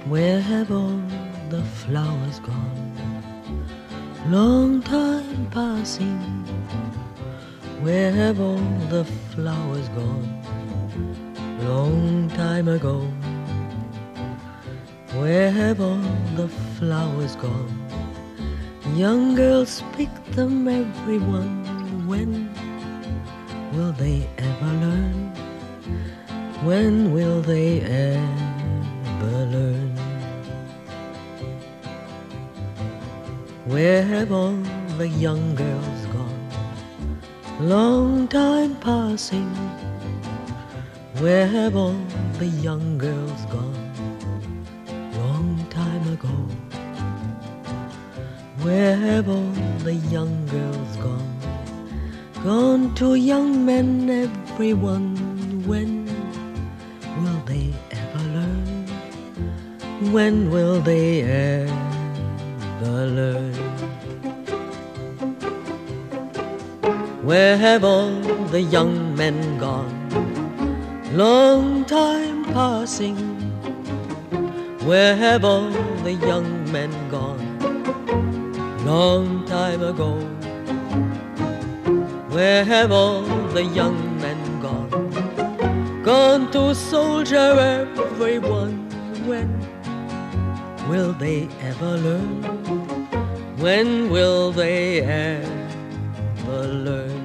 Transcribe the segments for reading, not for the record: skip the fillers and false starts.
Where have all the flowers gone? Long time passing. Where have all the flowers gone? Long time ago. Where have all the flowers gone? Young girls pick them, everyone. When will they ever learn? When will they ever learn? Where have all the young girls gone? Long time passing. Where have all the young girls gone? Long time ago. Where have all the young girls gone? Gone to young men, everyone. When will they ever learn? When will they ever learn? Where have all the young men gone? Long time passing. Where have all the young men gone? Long time ago. Where have all the young men gone? Gone to soldier, everyone. When will they ever learn? When will they ever learn?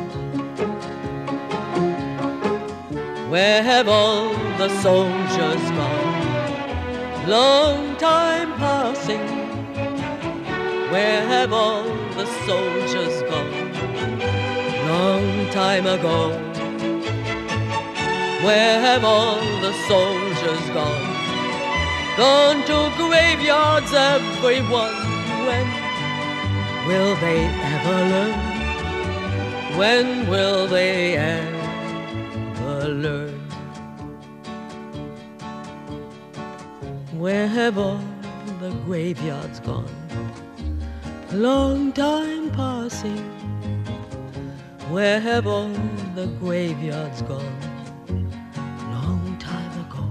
Where have all the soldiers gone? Long time passing. Where have all the soldiers gone? Long time ago. Where have all the soldiers gone? Gone to graveyards, everyone. When will they ever learn? When will they ever learn? Where have all the graveyards gone? Long time passing. Where have all the graveyards gone? Long time ago.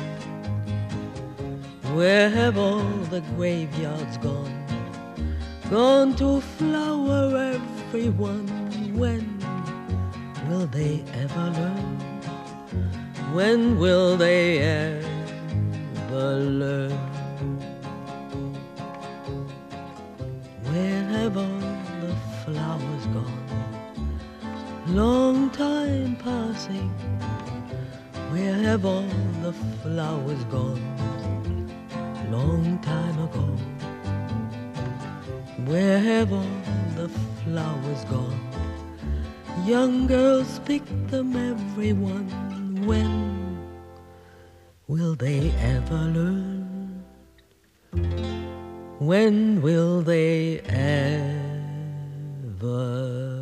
Where have all the graveyards gone? Gone to flower, everyone. When will they ever learn? When will they ever learn? Where have all the flowers gone? Long time passing. Where have all the flowers gone? Long time ago. Where have all the flowers gone? Young girls pick them, everyone. When will they ever learn? When will they ever